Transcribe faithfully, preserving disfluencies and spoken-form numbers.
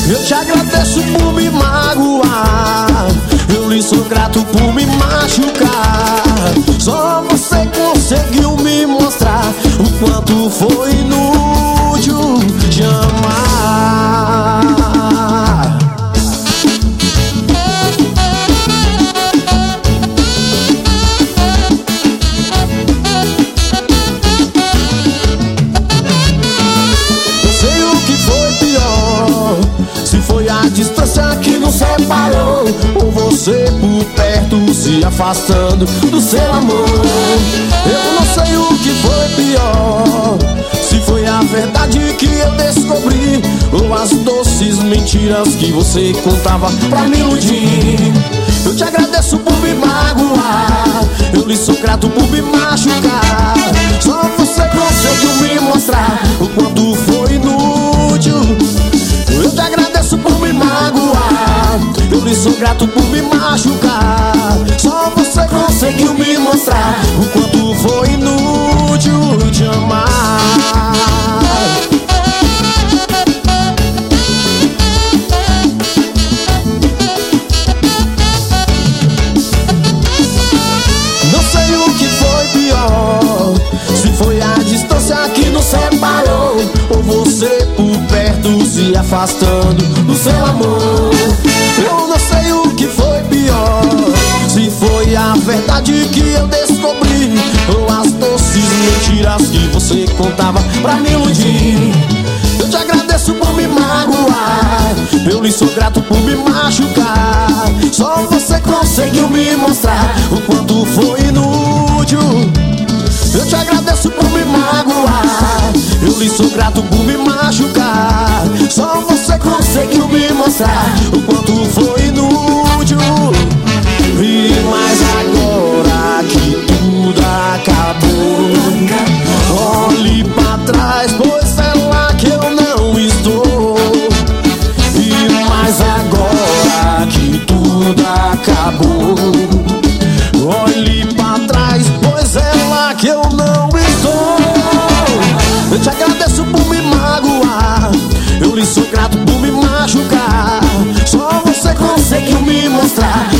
Eu te agradeço por me magoar, eu lhe sou grato por me machucar. Só você conseguiu me mostrar o quanto foi inútil te amar. Eu sei o que foi pior, se foi a distância que nos separou, ou você por perto se afastando do seu amor. Eu não sei o que foi pior, se foi a verdade que eu descobri, ou as doces mentiras que você contava pra me iludir. Eu te agradeço por me magoar, eu lhe sou grato por me machucar. Só você conseguiu me mostrar o quanto foi inútil. Eu te agradeço por me magoar, eu lhe sou grato por me machucar. Só você conseguiu me mostrar o quanto foi inútil te amar. Não sei o que foi pior, se foi a distância que nos separou, ou você por perto se afastando do seu amor. Eu não sei o que foi pior, se foi a verdade que eu descobri, ou as doces mentiras que você contava pra me iludir. Eu te agradeço por me magoar, eu lhe sou grato por me machucar. Só você conseguiu me mostrar o quanto foi inútil. Eu te agradeço por me magoar, eu lhe sou grato por me machucar. Só você conseguiu me mostrar o quanto foi inútil. E mas agora que tudo acabou, olhe pra trás, pois é lá que eu não estou. E mas agora que tudo acabou, olhe pra trás, pois é lá que eu não estou. Eu te agradeço por me magoar, eu lhe sou grato por me machucar. Só você conseguiu me mostrar